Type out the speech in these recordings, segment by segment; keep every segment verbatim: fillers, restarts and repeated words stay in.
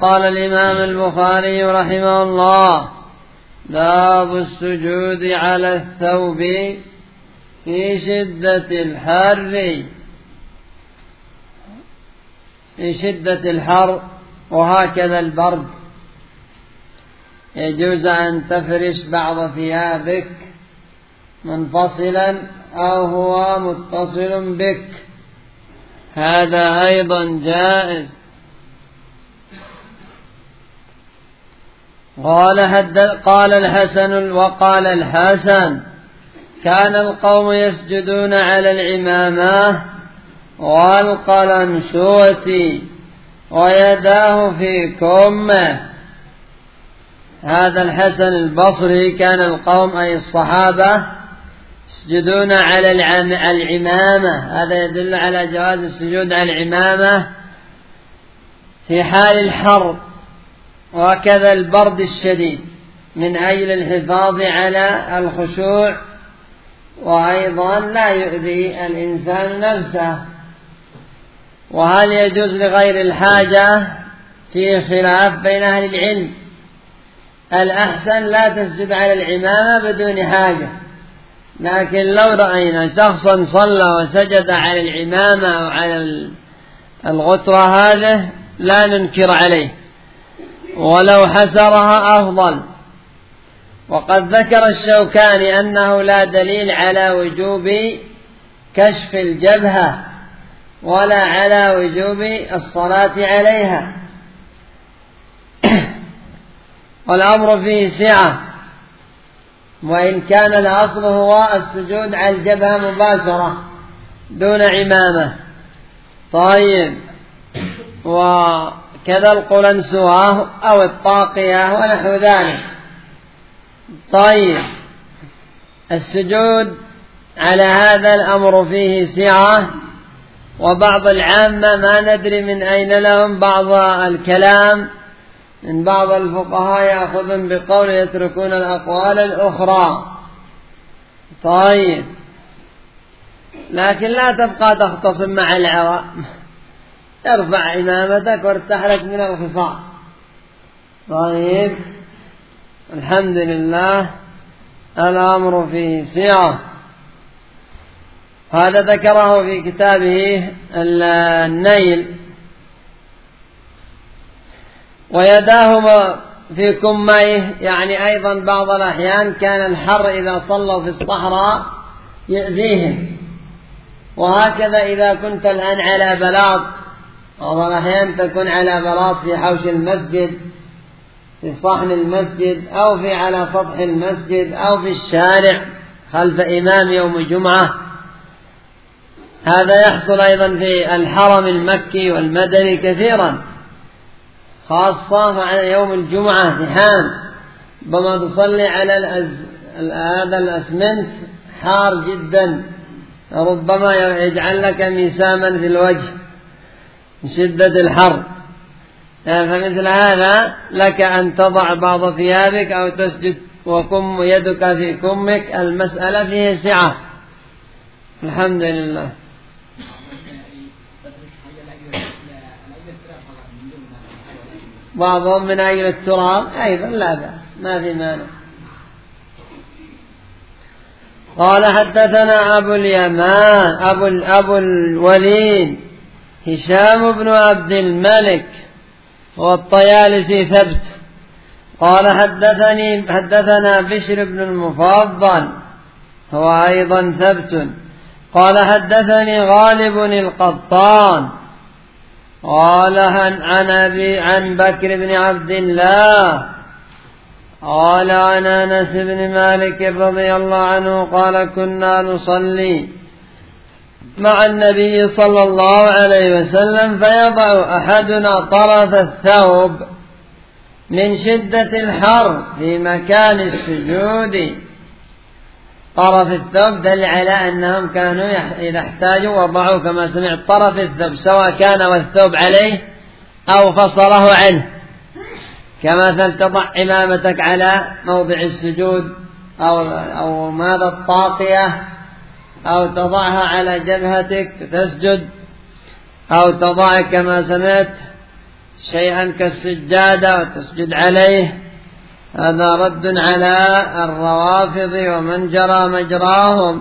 قال الإمام البخاري رحمه الله: باب السجود على الثوب في شدة الحر. في شدة الحر وهكذا البرد يجوز أن تفرش بعض ثيابك منفصلا أو هو متصل بك، هذا أيضا جائز. قال حد قال الحسن وقال الحسن: كان القوم يسجدون على العمامة والقلنسوة ويداه في كمه. هذا الحسن البصري كان القوم أي الصحابة يسجدون على العمامة، هذا يدل على جواز السجود على العمامة في حال الحر وكذا البرد الشديد من أجل الحفاظ على الخشوع، وأيضا لا يؤذي الإنسان نفسه. وهل يجوز لغير الحاجة؟ فيه خلاف بين أهل العلم. الأحسن لا تسجد على العمامة بدون حاجة، لكن لو رأينا شخصا صلى وسجد على العمامة أو على الغترة هذه لا ننكر عليه، ولو حسرها أفضل. وقد ذكر الشوكاني أنه لا دليل على وجوب كشف الجبهة ولا على وجوب الصلاة عليها، والأمر فيه سعة، وإن كان الأصل هو السجود على الجبهة مباشرة دون عمامة. طيب، وكذا القلنسوة أو الطاقية ونحو ذلك. طيب، السجود على هذا الأمر فيه سعة، وبعض العامة ما ندري من أين لهم بعض الكلام من بعض الفقهاء يأخذون بقول يتركون الأقوال الأخرى. طيب، لكن لا تبقى تختصم مع العوام، ارفع إمامتك وارتاح لك من الخفاء. طيب، الحمد لله الأمر فيه سعة. هذا ذكره في كتابه النيل. ويداهما في كميه، يعني أيضا بعض الأحيان كان الحر إذا صلوا في الصحراء يؤذيهم، وهكذا إذا كنت الآن على بلاط، بعض الأحيان تكون على بلاط في حوش المسجد، في صحن المسجد، أو في على سطح المسجد، أو في الشارع خلف إمام يوم الجمعة. هذا يحصل أيضا في الحرم المكي والمدني كثيرا، خاصة على يوم الجمعة في حال بما تصلي على الأز... هذا الأسمنت حار جدا، ربما يجعل لك مساما في الوجه من شدة الحر. فمثل هذا لك أن تضع بعض ثيابك أو تسجد وكم يدك في كمك، المسألة فيه سعة الحمد لله. بعضهم من أجل التراب أيضا لا بأس، ما في مانع. قال حدثنا أبو اليمان أبو, أبو الوليد هشام بن عبد الملك والطيالسي ثبت. قال حدثني حدثنا بشر بن المفضل هو أيضا ثبت. قال حدثني غالب القطان قال عن أبي عن بكر بن عبد الله قال عن أنس بن مالك رضي الله عنه قال كنا نصلي مع النبي صلى الله عليه وسلم فيضع أحدنا طرف الثوب من شدة الحر في مكان السجود. طرف الثوب دل على أنهم كانوا إذا احتاجوا وضعوا كما سمعت طرف الثوب، سواء كان والثوب عليه أو فصله عنه، كما تضع عمامتك على موضع السجود أو, أو ماذا الطاقية، أو تضعها على جبهتك تسجد، أو تضع كما سمعت شيئا كالسجادة وتسجد عليه، هذا رد على الروافض ومن جرى مجراهم.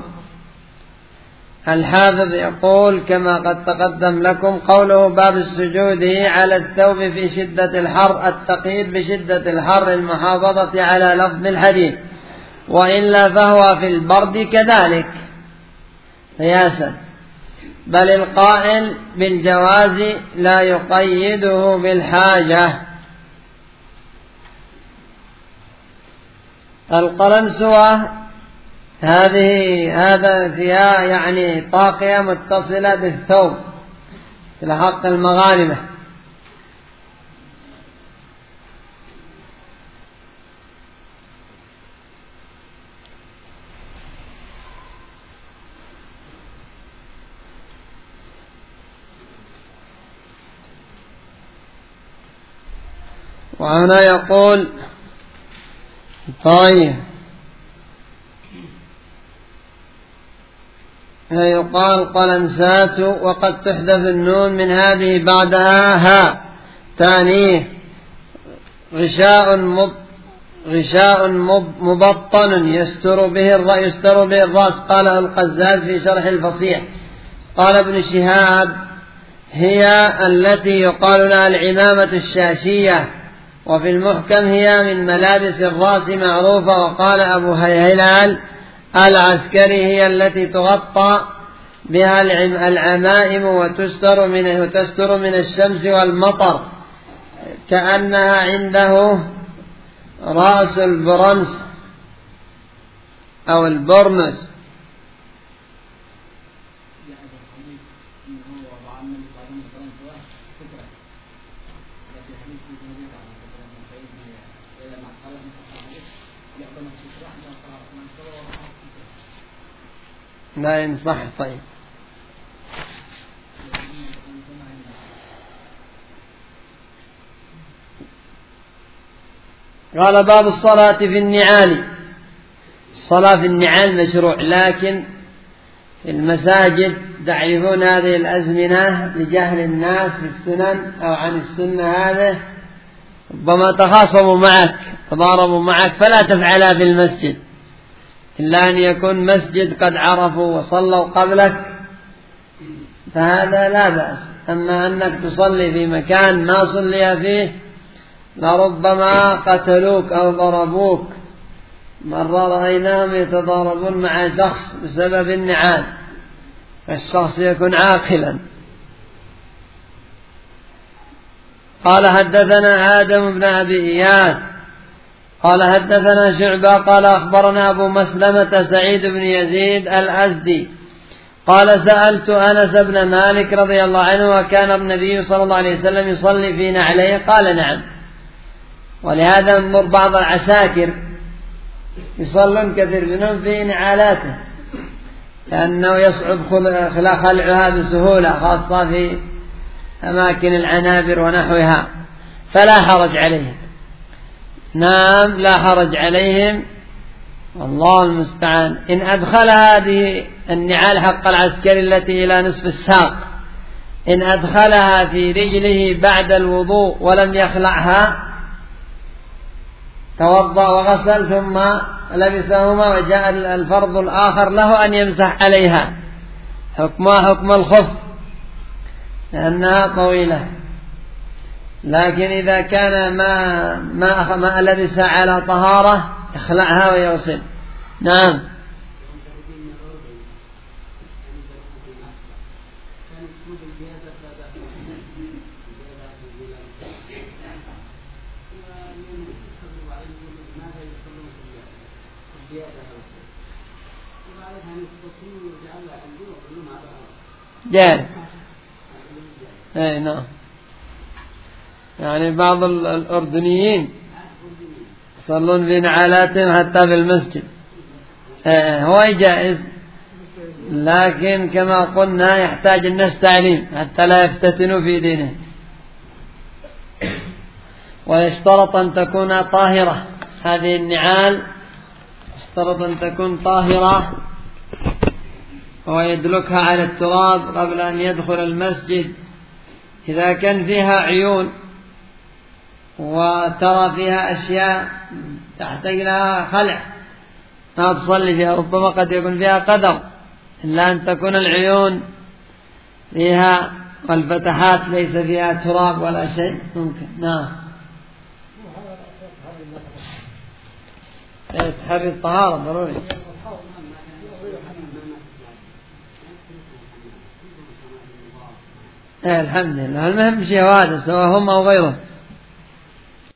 الحافظ يقول كما قد تقدم لكم قوله باب السجود على الثوب في شدة الحر، التقييد بشدة الحر المحافظة على لفظ الحديث، وإلا فهو في البرد كذلك قياسا، بل القائل بالجواز لا يقيده بالحاجة. القلنسوة هذه هذا فيها يعني طاقية متصلة بالثوب في حق المغانمة. وهنا يقول طيب يقال قلنسات، وقد تحذف النون من هذه بعدها ها تانيه، غشاء مب غشاء مب مبطن يستر به الرأس يستر به الرأس، قاله القزاز في شرح الفصيح. قال ابن شهاب هي التي يقال لها العمامة الشاشية، وفي المحكم هي من ملابس الرأس معروفة. وقال أبو هلال العسكري هي التي تغطى بها العمائم وتستر من وتستر من الشمس والمطر، كأنها عنده رأس البرنس أو البرنس. لا ينصح. طيب قال باب الصلاة في النعال. الصلاة في النعال مشروع، لكن في المساجد تعرفون هذه الأزمنة لجهل الناس في السنن أو عن السنة، هذا ربما تخاصموا معك تضاربوا معك، فلا تفعلها في المسجد إلا أن يكون مسجد قد عرفوا وصلوا قبلك، فهذا لا بأس. أما أنك تصلي في مكان ما صلي فيه لربما قتلوك أو ضربوك. مرة رأيناهم يتضاربون مع شخص بسبب النعال، فالشخص يكون عاقلا. قال حدثنا آدم بن أبي إياس قال حدثنا شعبة قال أخبرنا أبو مسلمة سعيد بن يزيد الأزدي قال سألت أنس بن مالك رضي الله عنه وكان النبي صلى الله عليه وسلم يصلي في نعليه؟ قال نعم. ولهذا نمر بعض العساكر يصلون كثير منهم في نعالاته، لأنه يصعب خلعها بسهولة، خاصة في أماكن العنابر ونحوها، فلا حرج عليهم. نعم لا حرج عليهم، والله المستعان. إن أدخل هذه النعال حق العسكري التي إلى نصف الساق، إن أدخلها في رجله بعد الوضوء ولم يخلعها، توضأ وغسل ثم لبسهما وجاء الفرض الآخر له أن يمسح عليها، حكمها حكم الخف لأنها طويلة. لكن إذا كان ما ما ما لبس على طهارة يخلعها ويغسل. نعم. جاهل. اي نعم، يعني بعض الأردنيين يصلون في نعالاتهم حتى في المسجد. ايه هو جائز، لكن كما قلنا يحتاج الناس تعليم حتى لا يفتتنوا في دينه، ويشترط أن تكون طاهرة. هذه النعال يشترط أن تكون طاهرة، ويدلكها على التراب قبل أن يدخل المسجد. إذا كان فيها عيون وترى فيها أشياء تحتاج لها خلع ما تصلي فيها، ربما قد يكون فيها قدر، إلا أن تكون العيون فيها والفتحات ليس فيها تراب ولا شيء ممكن. نعم. تحري الطهارة ضروري. ايه الحمد لله، المهم شيء هذا سواء هم أو غيرهم.